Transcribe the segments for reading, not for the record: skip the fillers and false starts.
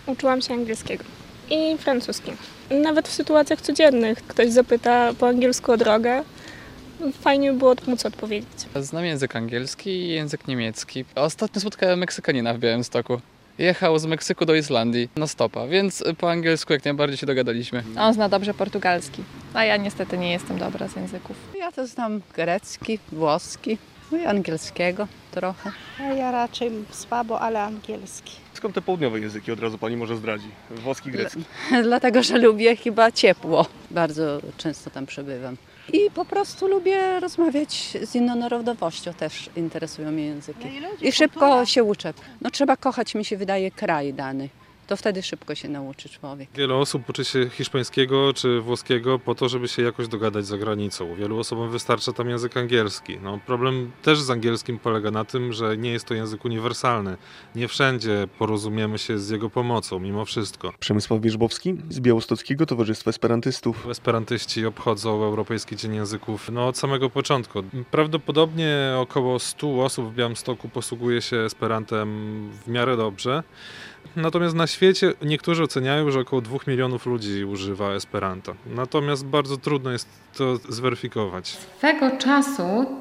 Uczyłam się angielskiego i francuskiego. Nawet w sytuacjach codziennych ktoś zapyta po angielsku o drogę, fajnie by było móc odpowiedzieć. Znam język angielski i język niemiecki. Ostatnio spotkałem Meksykanina w Białymstoku. Jechał z Meksyku do Islandii na stopa, więc po angielsku jak najbardziej się dogadaliśmy. On zna dobrze portugalski, a ja niestety nie jestem dobra z języków. Ja to znam grecki, włoski, no i angielskiego trochę. Ja raczej słabo, ale angielski. Skąd te południowe języki, od razu pani może zdradzi? Włoski, grecki. Dlatego, że lubię chyba ciepło. Bardzo często tam przebywam. I po prostu lubię rozmawiać z inną narodowością, też interesują mnie języki. I szybko się uczę. No trzeba kochać, mi się wydaje, kraj dany. To wtedy szybko się nauczy człowiek. Wiele osób uczy się hiszpańskiego czy włoskiego po to, żeby się jakoś dogadać za granicą. Wielu osobom wystarcza tam język angielski. No, problem też z angielskim polega na tym, że nie jest to język uniwersalny. Nie wszędzie porozumiemy się z jego pomocą, mimo wszystko. Przemysław Wierzbowski z Białostockiego Towarzystwa Esperantystów. Esperantyści obchodzą Europejski Dzień Języków od samego początku. Prawdopodobnie około 100 osób w Białymstoku posługuje się Esperantem w miarę dobrze. Natomiast na świecie niektórzy oceniają, że około 2 milionów ludzi używa Esperanta. Natomiast bardzo trudno jest to zweryfikować. Swego czasu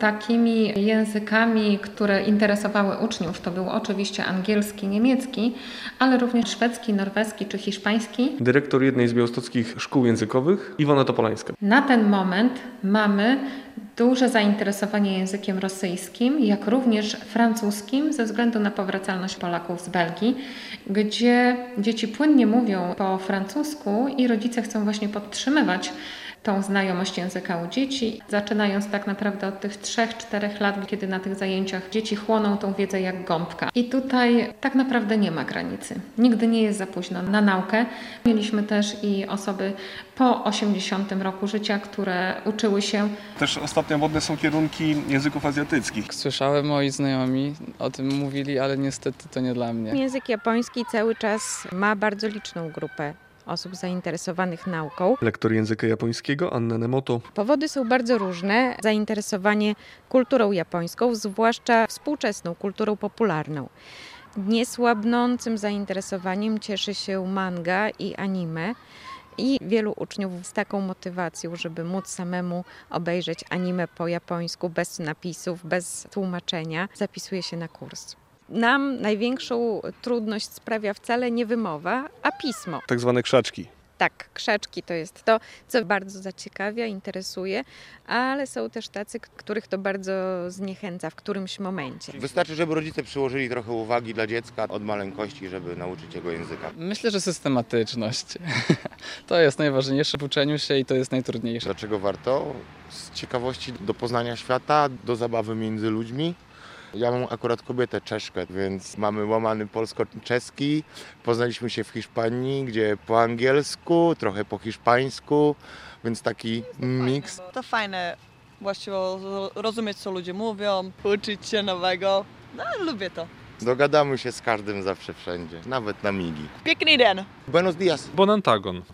takimi językami, które interesowały uczniów, to był oczywiście angielski, niemiecki, ale również szwedzki, norweski czy hiszpański. Dyrektor jednej z białostockich szkół językowych, Iwona Topolańska. Na ten moment mamy duże zainteresowanie językiem rosyjskim, jak również francuskim, ze względu na powracalność Polaków z Belgii, gdzie dzieci płynnie mówią po francusku i rodzice chcą właśnie podtrzymywać tą znajomość języka u dzieci, zaczynając tak naprawdę od tych 3-4 lat, kiedy na tych zajęciach dzieci chłoną tą wiedzę jak gąbka. I tutaj tak naprawdę nie ma granicy. Nigdy nie jest za późno na naukę. Mieliśmy też i osoby po 80 roku życia, które uczyły się. Też ostatnio modne są kierunki języków azjatyckich. Słyszałem, moi znajomi o tym mówili, ale niestety to nie dla mnie. Język japoński cały czas ma bardzo liczną grupę osób zainteresowanych nauką. Lektor języka japońskiego Anna Nemoto. Powody są bardzo różne. Zainteresowanie kulturą japońską, zwłaszcza współczesną kulturą popularną. Niesłabnącym zainteresowaniem cieszy się manga i anime. I wielu uczniów z taką motywacją, żeby móc samemu obejrzeć anime po japońsku, bez napisów, bez tłumaczenia, zapisuje się na kurs. Nam największą trudność sprawia wcale nie wymowa, a pismo. Tak zwane krzaczki. Tak, krzaczki to jest to, co bardzo zaciekawia, interesuje, ale są też tacy, których to bardzo zniechęca w którymś momencie. Wystarczy, żeby rodzice przyłożyli trochę uwagi dla dziecka od maleńkości, żeby nauczyć jego języka. Myślę, że systematyczność. To jest najważniejsze w uczeniu się i to jest najtrudniejsze. Dlaczego warto? Z ciekawości do poznania świata, do zabawy między ludźmi. Ja mam akurat kobietę Czeszkę, więc mamy łamany polsko-czeski. Poznaliśmy się w Hiszpanii, gdzie po angielsku, trochę po hiszpańsku, więc taki miks. To fajne właściwie rozumieć, co ludzie mówią, uczyć się nowego. No, lubię to. Dogadamy się z każdym zawsze wszędzie, nawet na migi. Piękny dzień! Buenos dias! Bon antagon.